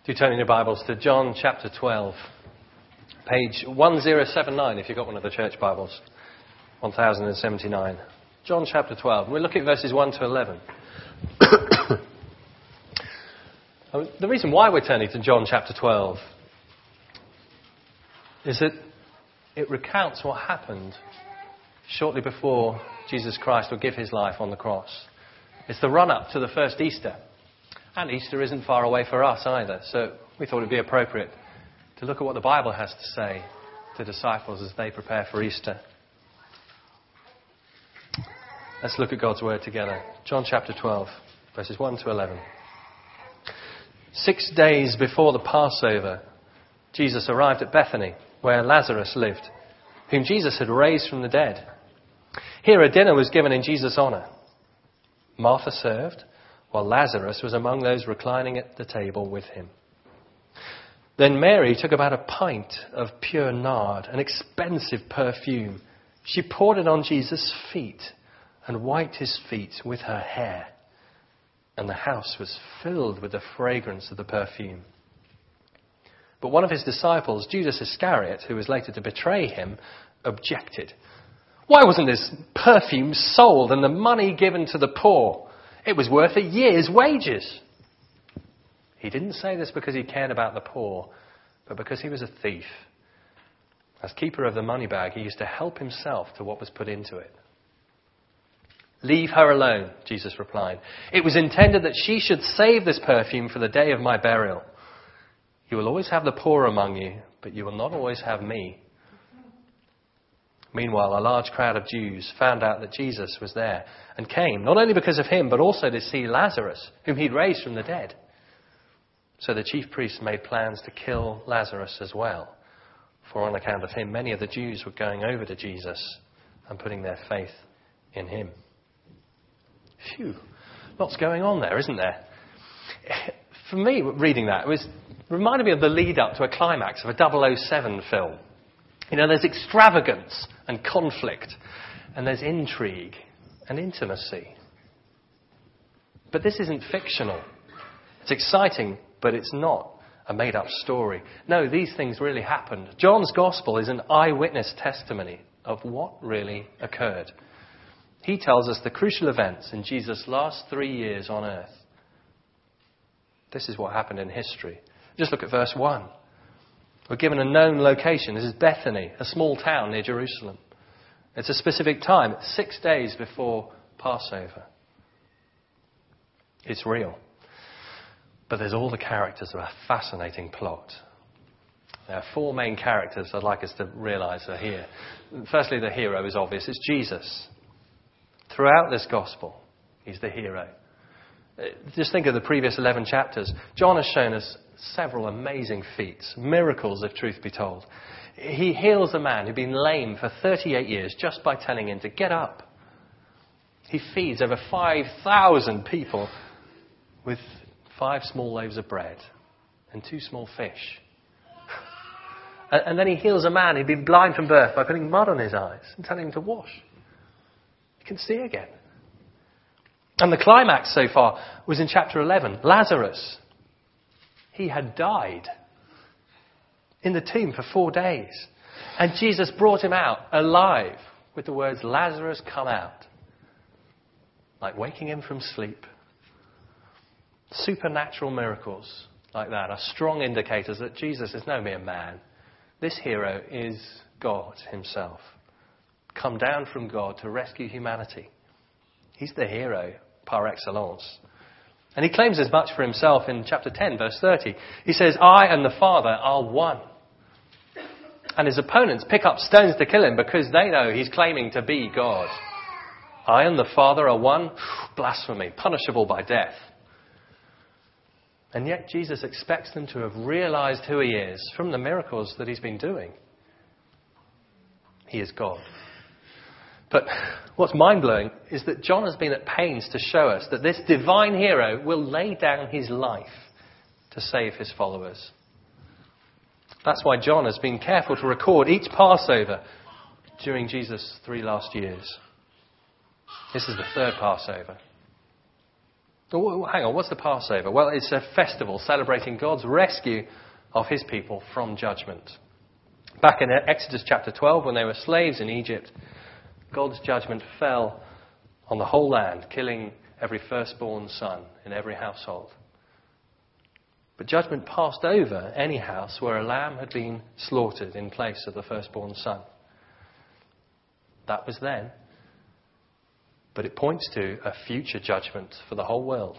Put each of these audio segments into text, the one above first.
Do turn in your Bibles to John chapter 12, page 1079 if you've got one of the church Bibles, 1079. John chapter 12. We'll look at verses 1 to 11. The reason why we're turning to John chapter 12 is that it recounts what happened shortly before Jesus Christ would give his life on the cross. It's the run-up to the first Easter. And Easter isn't far away for us either, so we thought it would be appropriate to look at what the Bible has to say to disciples as they prepare for Easter. Let's look at God's Word together. John chapter 12, verses 1 to 11. 6 days before the Passover, Jesus arrived at Bethany, where Lazarus lived, whom Jesus had raised from the dead. Here a dinner was given in Jesus' honour. Martha served, while Lazarus was among those reclining at the table with him. Then Mary took about a pint of pure nard, an expensive perfume. She poured it on Jesus' feet and wiped his feet with her hair. And the house was filled with the fragrance of the perfume. But one of his disciples, Judas Iscariot, who was later to betray him, objected. Why wasn't this perfume sold and the money given to the poor? It was worth a year's wages. He didn't say this because he cared about the poor, but because he was a thief. As keeper of the money bag, he used to help himself to what was put into it. Leave her alone, Jesus replied. It was intended that she should save this perfume for the day of my burial. You will always have the poor among you, but you will not always have me. Meanwhile, a large crowd of Jews found out that Jesus was there and came, not only because of him, but also to see Lazarus, whom he'd raised from the dead. So the chief priests made plans to kill Lazarus as well, for on account of him, many of the Jews were going over to Jesus and putting their faith in him. Phew, lots going on there, isn't there? For me, reading that, it reminded me of the lead-up to a climax of a 007 film. You know, there's extravagance and conflict, and there's intrigue and intimacy. But this isn't fictional. It's exciting, but it's not a made-up story. No, these things really happened. John's Gospel is an eyewitness testimony of what really occurred. He tells us the crucial events in Jesus' last 3 years on earth. This is what happened in history. Just look at verse 1. We're given a known location. This is Bethany, a small town near Jerusalem. It's a specific time. It's 6 days before Passover. It's real. But there's all the characters of a fascinating plot. There are 4 main characters I'd like us to realise are here. Firstly, the hero is obvious. It's Jesus. Throughout this gospel, he's the hero. Just think of the previous 11 chapters. John has shown us several amazing feats, miracles if truth be told. He heals a man who'd been lame for 38 years just by telling him to get up. He feeds over 5,000 people with 5 small loaves of bread and 2 small fish. And then he heals a man who'd been blind from birth by putting mud on his eyes and telling him to wash. He can see again. And the climax so far was in chapter 11. Lazarus. He had died in the tomb for 4 days. And Jesus brought him out alive with the words, Lazarus, come out. Like waking him from sleep. Supernatural miracles like that are strong indicators that Jesus is no mere man. This hero is God himself. Come down from God to rescue humanity. He's the hero par excellence. And he claims as much for himself in chapter 10, verse 30. He says, I and the Father are one. And his opponents pick up stones to kill him because they know he's claiming to be God. I and the Father are one. Blasphemy, punishable by death. And yet Jesus expects them to have realized who he is from the miracles that he's been doing. He is God. But what's mind-blowing is that John has been at pains to show us that this divine hero will lay down his life to save his followers. That's why John has been careful to record each Passover during Jesus' 3 last years. This is the 3rd Passover. Hang on, what's the Passover? Well, it's a festival celebrating God's rescue of his people from judgment. Back in Exodus chapter 12, when they were slaves in Egypt, God's judgment fell on the whole land, killing every firstborn son in every household. But judgment passed over any house where a lamb had been slaughtered in place of the firstborn son. That was then. But it points to a future judgment for the whole world.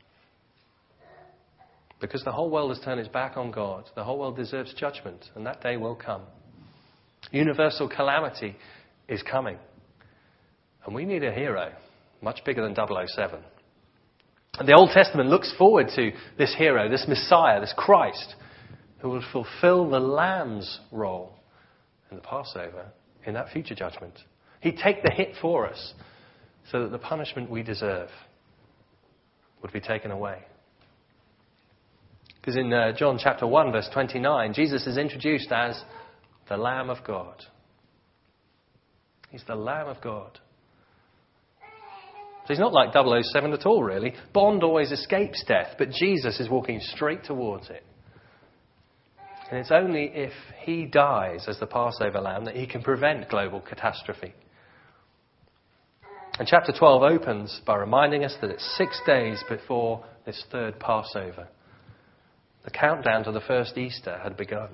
Because the whole world has turned its back on God, the whole world deserves judgment, and that day will come. Universal calamity is coming. And we need a hero, much bigger than 007. And the Old Testament looks forward to this hero, this Messiah, this Christ, who will fulfill the Lamb's role in the Passover in that future judgment. He'd take the hit for us so that the punishment we deserve would be taken away. Because in John chapter 1, verse 29, Jesus is introduced as the Lamb of God. He's the Lamb of God. So he's not like 007 at all, really. Bond always escapes death, but Jesus is walking straight towards it. And it's only if he dies as the Passover lamb that he can prevent global catastrophe. And chapter 12 opens by reminding us that it's 6 days before this third Passover. The countdown to the first Easter had begun.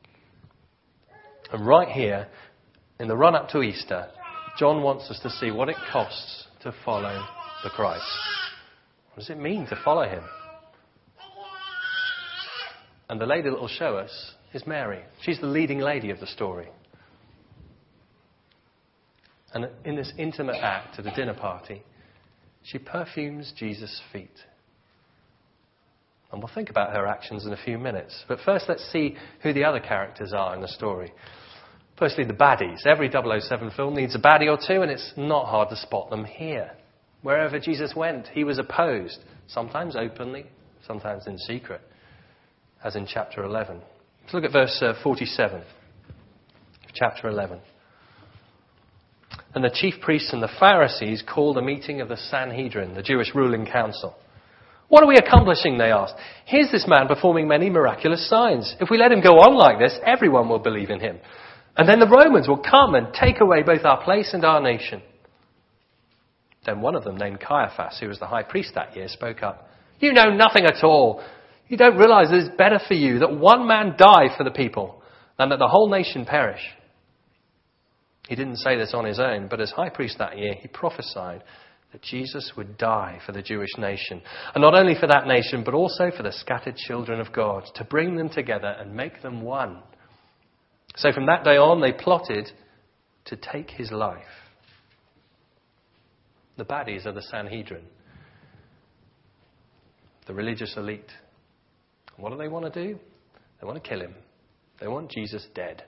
And right here, in the run-up to Easter, John wants us to see what it costs to follow the Christ. What does it mean to follow him? And the lady that will show us is Mary. She's the leading lady of the story. And in this intimate act at a dinner party, she perfumes Jesus' feet. And we'll think about her actions in a few minutes. But first, let's see who the other characters are in the story. Firstly, the baddies. Every 007 film needs a baddie or two, and it's not hard to spot them here. Wherever Jesus went, he was opposed, sometimes openly, sometimes in secret, as in chapter 11. Let's look at verse 47 of chapter 11. And the chief priests and the Pharisees called a meeting of the Sanhedrin, the Jewish ruling council. What are we accomplishing, they asked. Here's this man performing many miraculous signs. If we let him go on like this, everyone will believe in him. And then the Romans will come and take away both our place and our nation. Then one of them, named Caiaphas, who was the high priest that year, spoke up. You know nothing at all. You don't realize that it's better for you that one man die for the people than that the whole nation perish. He didn't say this on his own, but as high priest that year, he prophesied that Jesus would die for the Jewish nation. And not only for that nation, but also for the scattered children of God, to bring them together and make them one. So from that day on, they plotted to take his life. The baddies are the Sanhedrin, the religious elite. What do they want to do? They want to kill him. They want Jesus dead.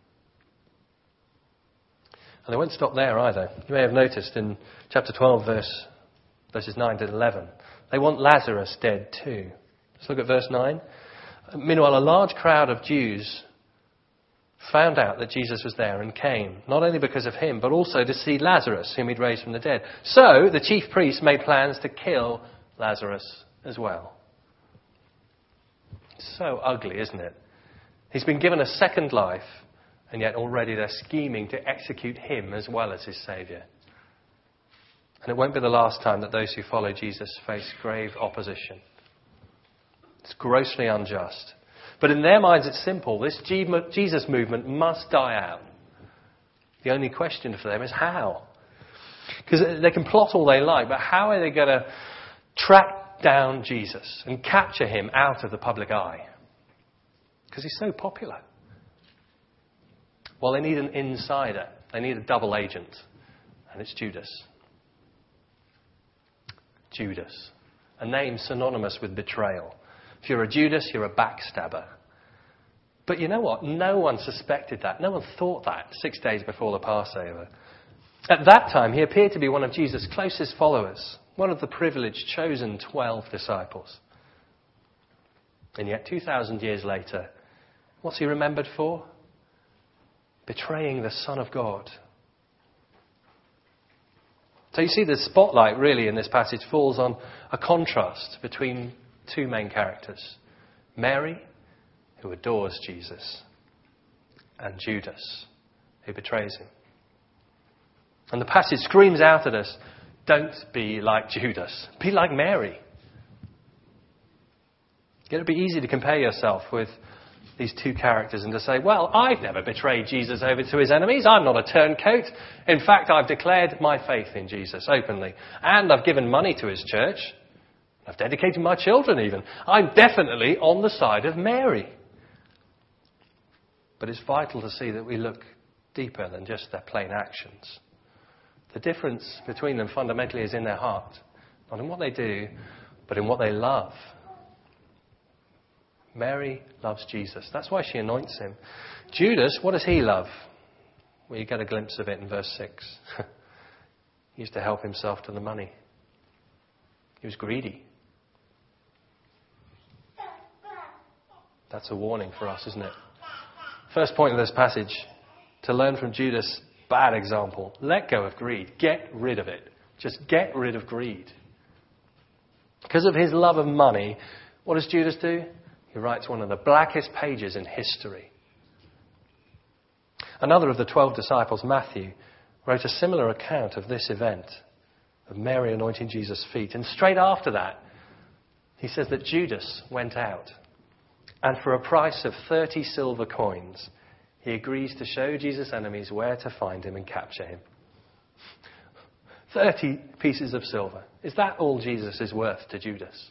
And they won't stop there either. You may have noticed in chapter 12, verses 9 to 11, they want Lazarus dead too. Let's look at verse 9. Meanwhile, a large crowd of Jews found out that Jesus was there and came, not only because of him, but also to see Lazarus, whom he'd raised from the dead. So the chief priests made plans to kill Lazarus as well. It's so ugly, isn't it? He's been given a second life, and yet already they're scheming to execute him as well as his Saviour. And it won't be the last time that those who follow Jesus face grave opposition. It's grossly unjust. But in their minds it's simple. This Jesus movement must die out. The only question for them is how. Because they can plot all they like, but how are they going to track down Jesus and capture him out of the public eye? Because he's so popular. Well, they need an insider. They need a double agent. And it's Judas. Judas. A name synonymous with betrayal. If you're a Judas, you're a backstabber. But you know what? No one suspected that. No one thought that 6 days before the Passover. At that time, he appeared to be one of Jesus' closest followers. One of the privileged, chosen 12 disciples. And yet, 2,000 years later, what's he remembered for? Betraying the Son of God. So you see the spotlight really in this passage falls on a contrast between two main characters. Mary, who adores Jesus, and Judas, who betrays him. And the passage screams out at us, don't be like Judas, be like Mary. It would be easy to compare yourself with these two characters and to say, well, I've never betrayed Jesus over to his enemies. I'm not a turncoat. In fact, I've declared my faith in Jesus openly. And I've given money to his church. I've dedicated my children even. I'm definitely on the side of Mary. But it's vital to see that we look deeper than just their plain actions. The difference between them fundamentally is in their heart. Not in what they do, but in what they love. Mary loves Jesus. That's why she anoints him. Judas, what does he love? Well, you get a glimpse of it in verse 6. He used to help himself to the money. He was greedy. That's a warning for us, isn't it? First point of this passage, to learn from Judas' bad example. Let go of greed. Get rid of it. Just get rid of greed. Because of his love of money, what does Judas do? He writes one of the blackest pages in history. Another of the 12 disciples, Matthew, wrote a similar account of this event, of Mary anointing Jesus' feet. And straight after that, he says that Judas went out, and for a price of 30 silver coins, he agrees to show Jesus' enemies where to find him and capture him. 30 pieces of silver. Is that all Jesus is worth to Judas?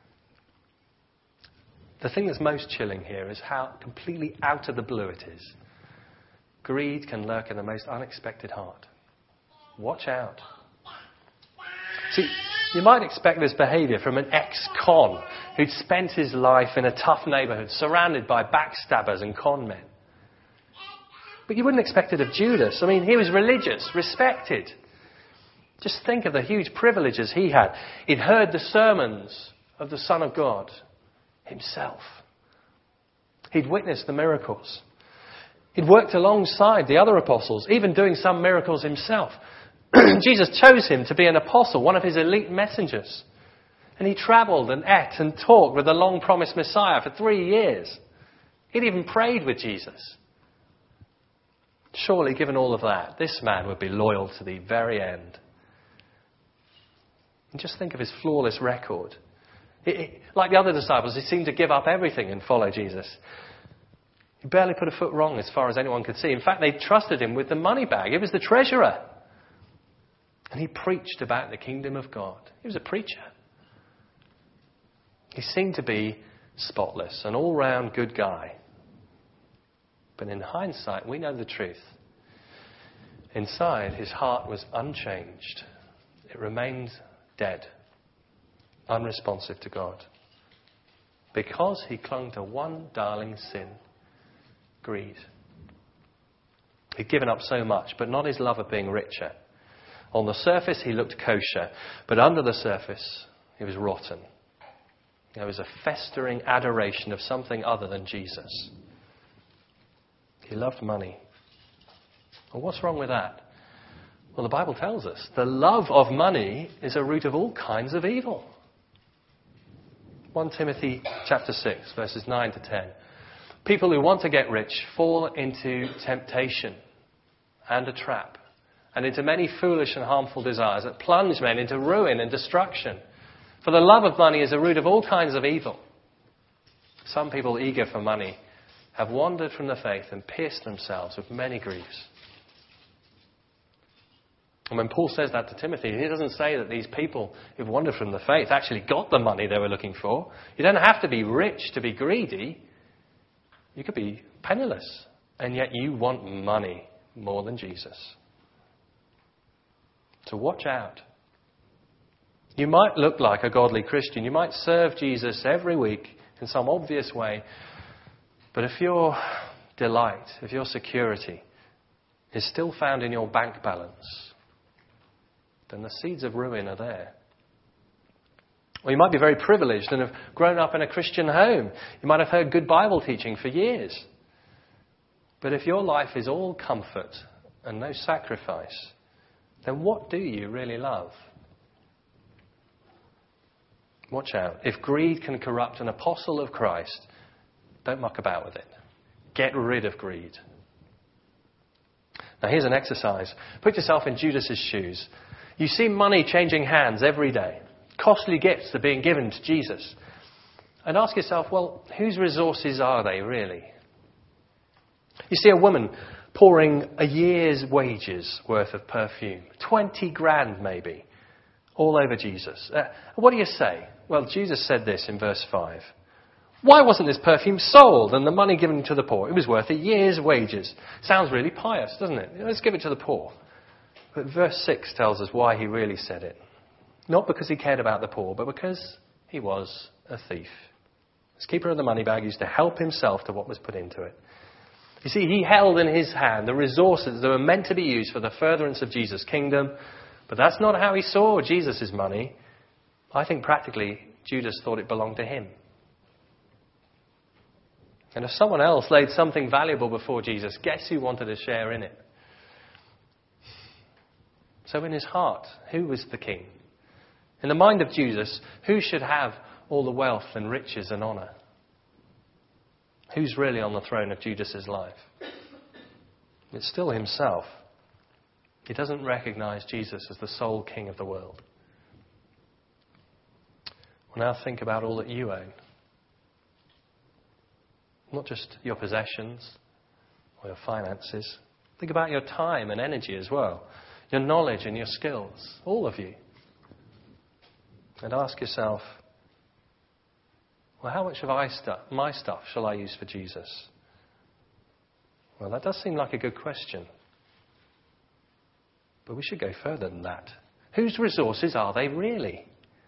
The thing that's most chilling here is how completely out of the blue it is. Greed can lurk in the most unexpected heart. Watch out. See, you might expect this behaviour from an ex-con who'd spent his life in a tough neighbourhood surrounded by backstabbers and con men. But you wouldn't expect it of Judas. I mean, he was religious, respected. Just think of the huge privileges he had. He'd heard the sermons of the Son of God himself. He'd witnessed the miracles. He'd worked alongside the other apostles, even doing some miracles himself. Jesus chose him to be an apostle, one of his elite messengers. And he travelled and ate and talked with the long-promised Messiah for 3 years. He'd even prayed with Jesus. Surely, given all of that, this man would be loyal to the very end. And just think of his flawless record. Like the other disciples, he seemed to give up everything and follow Jesus. He barely put a foot wrong as far as anyone could see. In fact, they trusted him with the money bag. He was the treasurer. And he preached about the kingdom of God. He was a preacher. He seemed to be spotless, an all-round good guy. But in hindsight, we know the truth. Inside, his heart was unchanged. It remained dead, unresponsive to God. Because he clung to one darling sin, greed. He'd given up so much, but not his love of being richer. On the surface, he looked kosher, but under the surface, he was rotten. There was a festering adoration of something other than Jesus. He loved money. Well, what's wrong with that? Well, the Bible tells us the love of money is a root of all kinds of evil. 1 Timothy chapter 6, verses 9 to 10. People who want to get rich fall into temptation and a trap, and into many foolish and harmful desires that plunge men into ruin and destruction. For the love of money is a root of all kinds of evil. Some people eager for money have wandered from the faith and pierced themselves with many griefs. And when Paul says that to Timothy, he doesn't say that these people who've wandered from the faith actually got the money they were looking for. You don't have to be rich to be greedy. You could be penniless, and yet you want money more than Jesus. So watch out. You might look like a godly Christian. You might serve Jesus every week in some obvious way. But if your delight, if your security is still found in your bank balance, then the seeds of ruin are there. Or you might be very privileged and have grown up in a Christian home. You might have heard good Bible teaching for years. But if your life is all comfort and no sacrifice, then what do you really love? Watch out. If greed can corrupt an apostle of Christ, don't muck about with it. Get rid of greed. Now here's an exercise. Put yourself in Judas's shoes. You see money changing hands every day. Costly gifts are being given to Jesus. And ask yourself, well, whose resources are they really? You see a woman pouring a year's wages worth of perfume, 20 grand maybe, all over Jesus. What do you say? Well, Jesus said this in verse 5. Why wasn't this perfume sold and the money given to the poor? It was worth a year's wages. Sounds really pious, doesn't it? Let's give it to the poor. But verse 6 tells us why he really said it. Not because he cared about the poor, but because he was a thief. This keeper of the money bag used to help himself to what was put into it. You see, he held in his hand the resources that were meant to be used for the furtherance of Jesus' kingdom, but that's not how he saw Jesus' money. I think practically Judas thought it belonged to him. And if someone else laid something valuable before Jesus, guess who wanted a share in it? So in his heart, who was the king? In the mind of Judas, who should have all the wealth and riches and honour? Who's really on the throne of Judas's life? It's still himself. He doesn't recognise Jesus as the sole king of the world. Well, now think about all that you own. Not just your possessions or your finances. Think about your time and energy as well. Your knowledge and your skills. All of you. And ask yourself, well, how much of my stuff shall I use for Jesus? Well, that does seem like a good question. But we should go further than that. Whose resources are they really?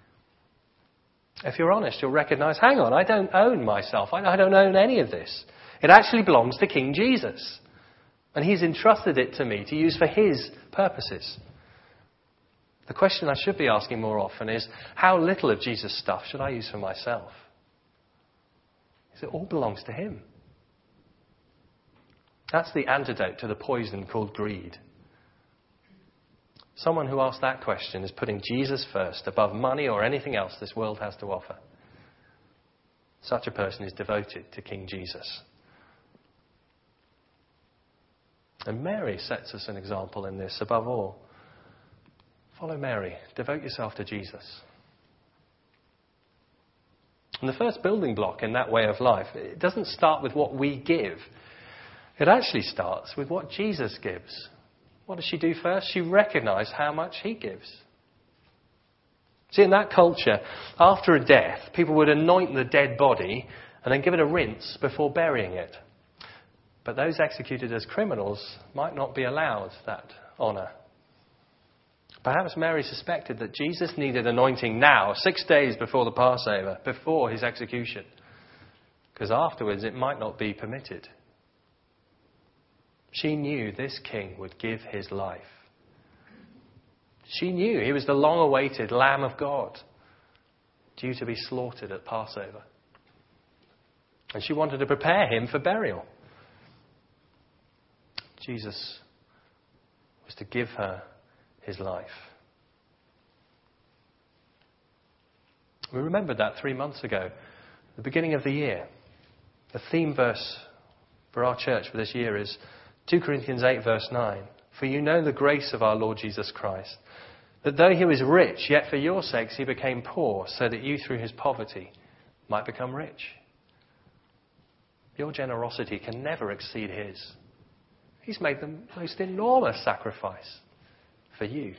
If you're honest, you'll recognise, hang on, I don't own myself. I don't own any of this. It actually belongs to King Jesus. And he's entrusted it to me to use for his purposes. The question I should be asking more often is, how little of Jesus' stuff should I use for myself? Because it all belongs to him. That's the antidote to the poison called greed. Someone who asks that question is putting Jesus first above money or anything else this world has to offer. Such a person is devoted to King Jesus. And Mary sets us an example in this above all. Follow Mary. Devote yourself to Jesus. And the first building block in that way of life, it doesn't start with what we give. It actually starts with what Jesus gives. What does she do first? She recognised how much he gives. See, in that culture, after a death, people would anoint the dead body and then give it a rinse before burying it. But those executed as criminals might not be allowed that honour. Perhaps Mary suspected that Jesus needed anointing now, 6 days before the Passover, before his execution. Because afterwards it might not be permitted. She knew this king would give his life. She knew he was the long-awaited Lamb of God, due to be slaughtered at Passover. And she wanted to prepare him for burial. Jesus was to give her his life. We remembered that 3 months ago, the beginning of the year. The theme verse for our church for this year is 2 Corinthians 8 verse 9. For you know the grace of our Lord Jesus Christ, that though he was rich, yet for your sakes he became poor, so that you through his poverty might become rich. Your generosity can never exceed his. He's made the most enormous sacrifice for you.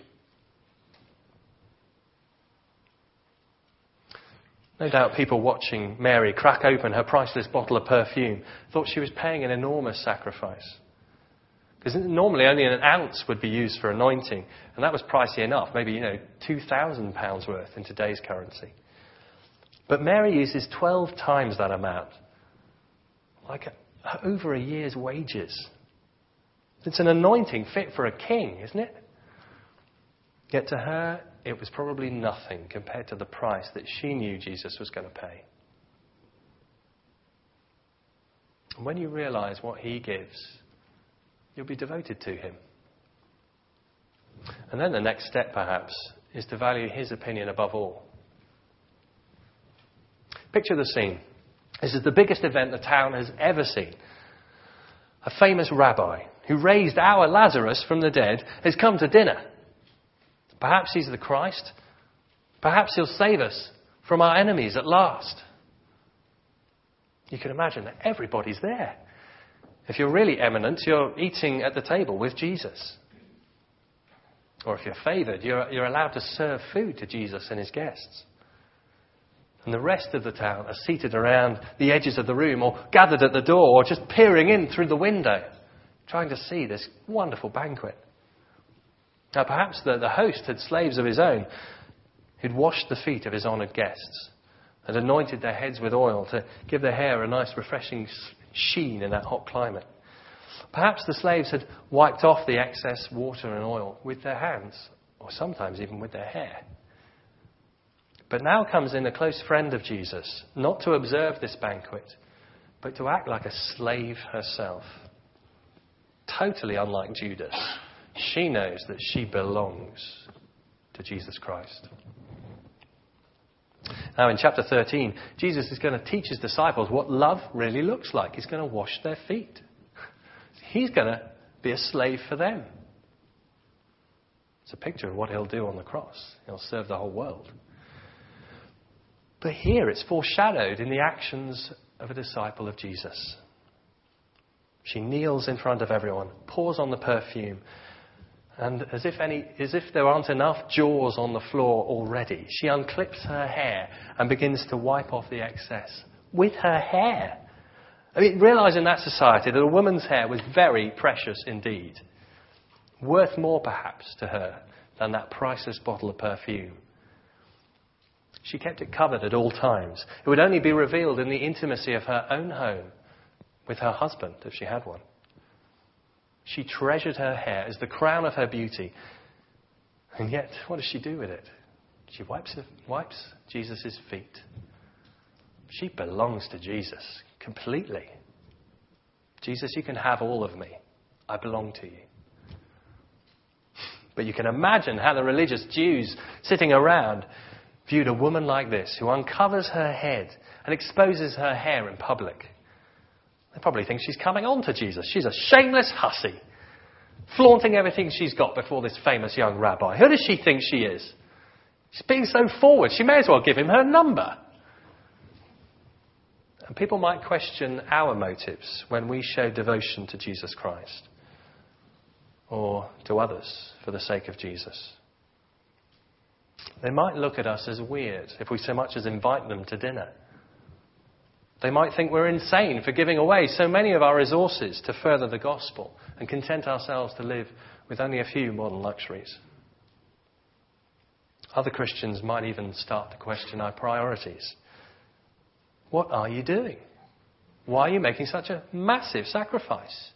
No doubt people watching Mary crack open her priceless bottle of perfume thought she was paying an enormous sacrifice. Because normally only an ounce would be used for anointing, and that was pricey enough, maybe, £2,000 worth in today's currency. But Mary uses 12 times that amount, like over a year's wages. It's an anointing fit for a king, isn't it? Yet to her, it was probably nothing compared to the price that she knew Jesus was going to pay. And when you realise what he gives, you'll be devoted to him. And then the next step, perhaps, is to value his opinion above all. Picture the scene. This is the biggest event the town has ever seen. A famous rabbi who raised our Lazarus from the dead has come to dinner. Perhaps he's the Christ. Perhaps he'll save us from our enemies at last. You can imagine that everybody's there. If you're really eminent, you're eating at the table with Jesus. Or if you're favoured, you're allowed to serve food to Jesus and his guests. And the rest of the town are seated around the edges of the room or gathered at the door or just peering in through the window, trying to see this wonderful banquet. Now perhaps the host had slaves of his own who'd washed the feet of his honoured guests and anointed their heads with oil to give their hair a nice refreshing sheen in that hot climate. Perhaps the slaves had wiped off the excess water and oil with their hands, or sometimes even with their hair. But now comes in a close friend of Jesus, not to observe this banquet, but to act like a slave herself. Totally unlike Judas. She knows that she belongs to Jesus Christ. Now in chapter 13, Jesus is going to teach his disciples what love really looks like. He's going to wash their feet. He's going to be a slave for them. It's a picture of what he'll do on the cross. He'll serve the whole world. But here it's foreshadowed in the actions of a disciple of Jesus. She kneels in front of everyone, pours on the perfume, and as if there aren't enough jaws on the floor already, she unclips her hair and begins to wipe off the excess with her hair. I mean, realise in that society that a woman's hair was very precious indeed. Worth more, perhaps, to her than that priceless bottle of perfume. She kept it covered at all times. It would only be revealed in the intimacy of her own home with her husband, if she had one. She treasured her hair as the crown of her beauty. And yet, what does she do with it? She wipes Jesus' feet. She belongs to Jesus completely. Jesus, you can have all of me. I belong to you. But you can imagine how the religious Jews sitting around viewed a woman like this who uncovers her head and exposes her hair in public. They probably think she's coming on to Jesus. She's a shameless hussy, flaunting everything she's got before this famous young rabbi. Who does she think she is? She's being so forward, she may as well give him her number. And people might question our motives when we show devotion to Jesus Christ or to others for the sake of Jesus. They might look at us as weird if we so much as invite them to dinner. They might think we're insane for giving away so many of our resources to further the gospel and content ourselves to live with only a few modern luxuries. Other Christians might even start to question our priorities. What are you doing? Why are you making such a massive sacrifice?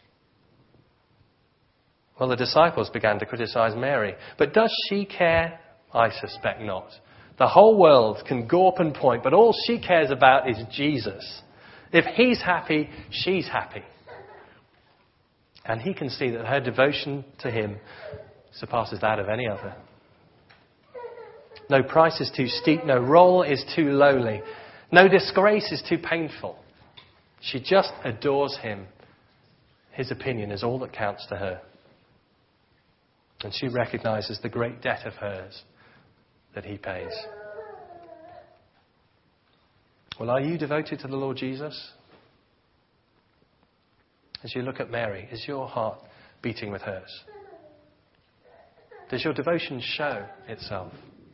Well, the disciples began to criticize Mary. But does she care? I suspect not. The whole world can gawp and point, but all she cares about is Jesus. If he's happy, she's happy. And he can see that her devotion to him surpasses that of any other. No price is too steep, no role is too lowly, no disgrace is too painful. She just adores him. His opinion is all that counts to her. And she recognizes the great debt of hers that he pays. Well, are you devoted to the Lord Jesus? As you look at Mary, is your heart beating with hers? Does your devotion show itself?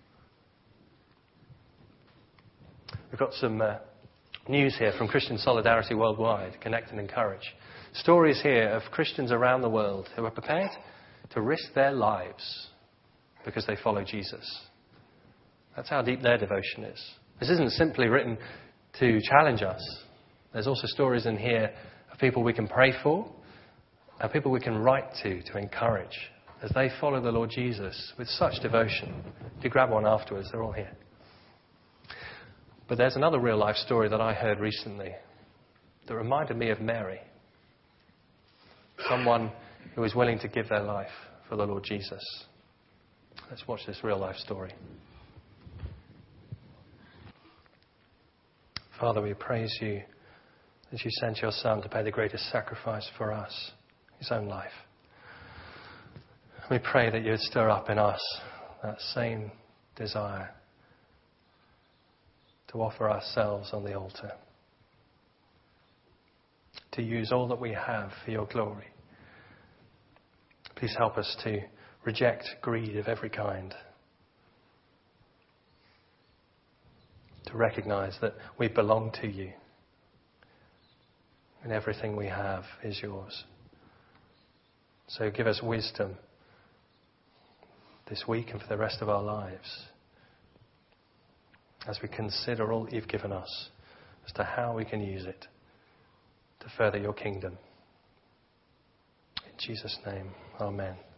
We've got some news here from Christian Solidarity Worldwide, Connect and Encourage. Stories here of Christians around the world who are prepared to risk their lives because they follow Jesus. That's how deep their devotion is. This isn't simply written to challenge us. There's also stories in here of people we can pray for and people we can write to encourage as they follow the Lord Jesus with such devotion. If you grab one afterwards, they're all here. But there's another real life story that I heard recently that reminded me of Mary. Someone who was willing to give their life for the Lord Jesus. Let's watch this real life story. Father, we praise you that you sent your Son to pay the greatest sacrifice for us, his own life. We pray that you would stir up in us that same desire to offer ourselves on the altar, to use all that we have for your glory. Please help us to reject greed of every kind, to recognize that we belong to you and everything we have is yours. So give us wisdom this week and for the rest of our lives as we consider all that you've given us as to how we can use it to further your kingdom. In Jesus' name, amen.